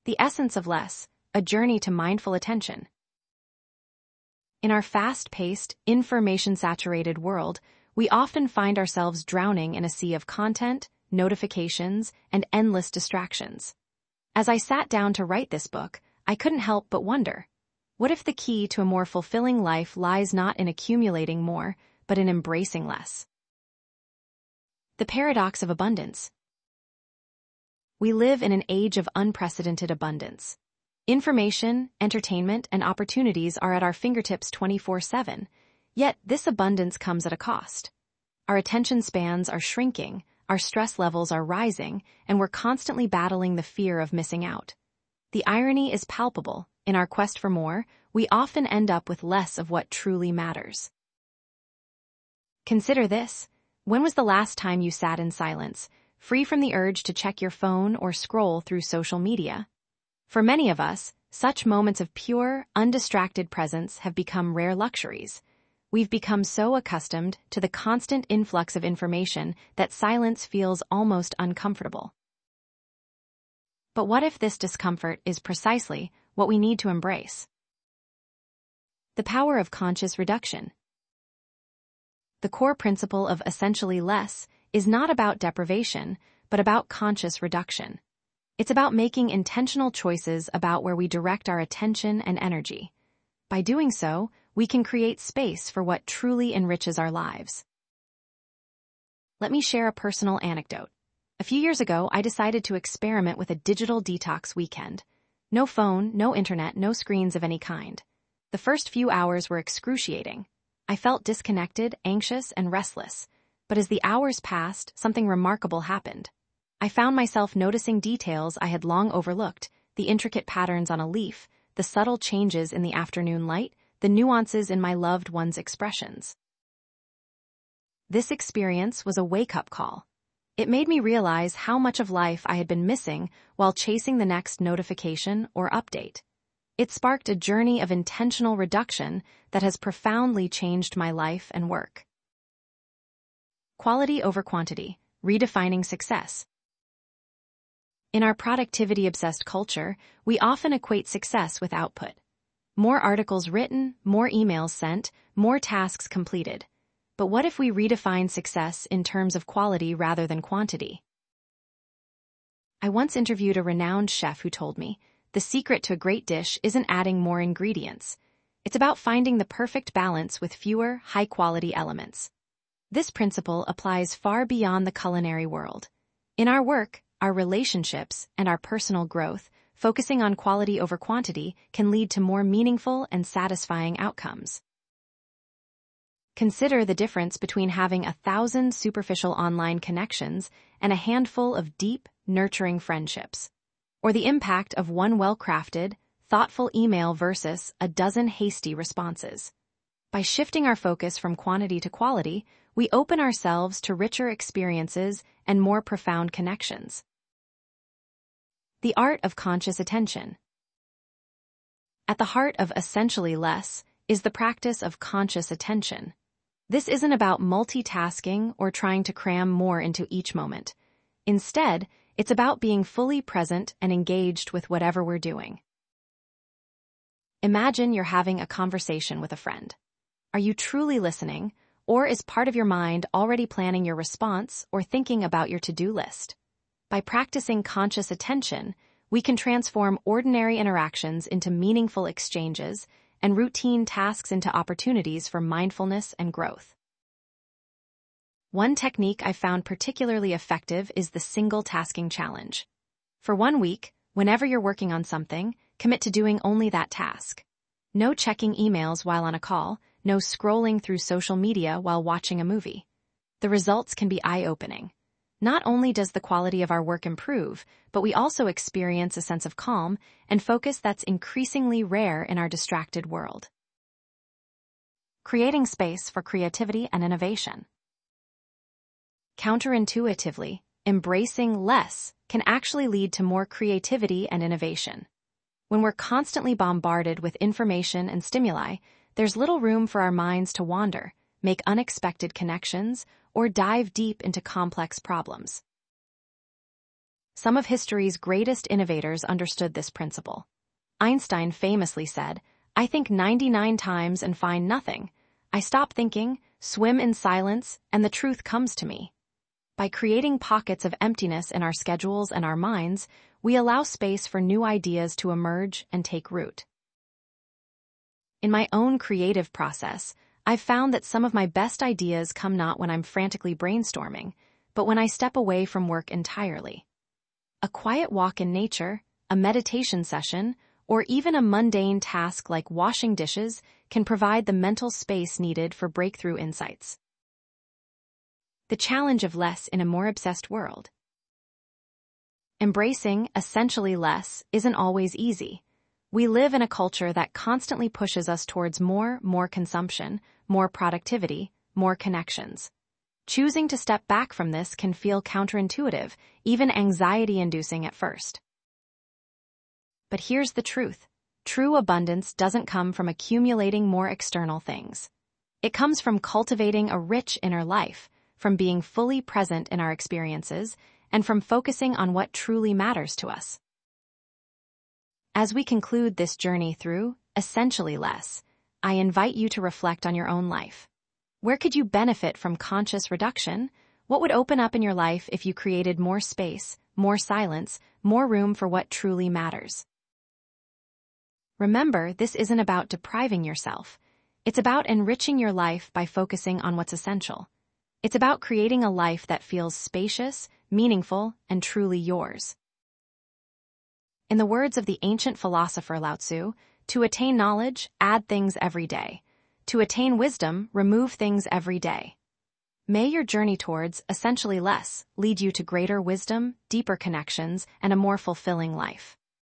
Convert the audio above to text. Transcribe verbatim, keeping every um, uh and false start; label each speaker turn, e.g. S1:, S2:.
S1: The Essence of Less, A Journey to Mindful Attention. In our fast-paced, information-saturated world, we often find ourselves drowning in a sea of content, notifications, and endless distractions. As I sat down to write this book, I couldn't help but wonder, what if the key to a more fulfilling life lies not in accumulating more, but in embracing less? The paradox of abundance. We live in an age of unprecedented abundance. Information, entertainment, and opportunities are at our fingertips twenty-four seven, yet this abundance comes at a cost. Our attention spans are shrinking, our stress levels are rising, and we're constantly battling the fear of missing out. The irony is palpable. In our quest for more, we often end up with less of what truly matters. Consider this. When was the last time you sat in silence, free from the urge to check your phone or scroll through social media? For many of us, such moments of pure, undistracted presence have become rare luxuries. We've become so accustomed to the constant influx of information that silence feels almost uncomfortable. But what if this discomfort is precisely what we need to embrace? The power of conscious reduction. The core principle of essentially less is not about deprivation, but about conscious reduction. It's about making intentional choices about where we direct our attention and energy. By doing so, we can create space for what truly enriches our lives. Let me share a personal anecdote. A few years ago, I decided to experiment with a digital detox weekend. No phone, no internet, no screens of any kind. The first few hours were excruciating. I felt disconnected, anxious, and restless. But as the hours passed, something remarkable happened. I found myself noticing details I had long overlooked, the intricate patterns on a leaf, the subtle changes in the afternoon light, the nuances in my loved one's expressions. This experience was a wake-up call. It made me realize how much of life I had been missing while chasing the next notification or update. It sparked a journey of intentional reduction that has profoundly changed my life and work. Quality over quantity, redefining success. In our productivity-obsessed culture, we often equate success with output. More articles written, more emails sent, more tasks completed. But what if we redefine success in terms of quality rather than quantity? I once interviewed a renowned chef who told me, the secret to a great dish isn't adding more ingredients. It's about finding the perfect balance with fewer, high-quality elements. This principle applies far beyond the culinary world. In our work, our relationships, and our personal growth, focusing on quality over quantity can lead to more meaningful and satisfying outcomes. Consider the difference between having a thousand superficial online connections and a handful of deep, nurturing friendships, or the impact of one well-crafted, thoughtful email versus a dozen hasty responses. By shifting our focus from quantity to quality, we open ourselves to richer experiences and more profound connections. The art of conscious attention. At the heart of essentially less is the practice of conscious attention. This isn't about multitasking or trying to cram more into each moment. Instead, it's about being fully present and engaged with whatever we're doing. Imagine you're having a conversation with a friend. Are you truly listening, or is part of your mind already planning your response or thinking about your to-do list? By practicing conscious attention, we can transform ordinary interactions into meaningful exchanges and routine tasks into opportunities for mindfulness and growth. One technique I found particularly effective is the single tasking challenge. For one week, whenever you're working on something, commit to doing only that task. No checking emails while on a call, no scrolling through social media while watching a movie. The results can be eye-opening. Not only does the quality of our work improve, but we also experience a sense of calm and focus that's increasingly rare in our distracted world. Creating space for creativity and innovation. Counterintuitively, embracing less can actually lead to more creativity and innovation. When we're constantly bombarded with information and stimuli, there's little room for our minds to wander, make unexpected connections, or dive deep into complex problems. Some of history's greatest innovators understood this principle. Einstein famously said, "I think ninety-nine times and find nothing. I stop thinking, swim in silence, and the truth comes to me." By creating pockets of emptiness in our schedules and our minds, we allow space for new ideas to emerge and take root. In my own creative process, I've found that some of my best ideas come not when I'm frantically brainstorming, but when I step away from work entirely. A quiet walk in nature, a meditation session, or even a mundane task like washing dishes can provide the mental space needed for breakthrough insights. The challenge of less in a more obsessed world. Embracing essentially less isn't always easy. We live in a culture that constantly pushes us towards more, more consumption, more productivity, more connections. Choosing to step back from this can feel counterintuitive, even anxiety-inducing at first. But here's the truth. True abundance doesn't come from accumulating more external things. It comes from cultivating a rich inner life, from being fully present in our experiences, and from focusing on what truly matters to us. As we conclude this journey through essentially less, I invite you to reflect on your own life. Where could you benefit from conscious reduction? What would open up in your life if you created more space, more silence, more room for what truly matters? Remember, this isn't about depriving yourself. It's about enriching your life by focusing on what's essential. It's about creating a life that feels spacious, meaningful, and truly yours. In the words of the ancient philosopher Lao Tzu, to attain knowledge, add things every day. To attain wisdom, remove things every day. May your journey towards essentially less lead you to greater wisdom, deeper connections, and a more fulfilling life.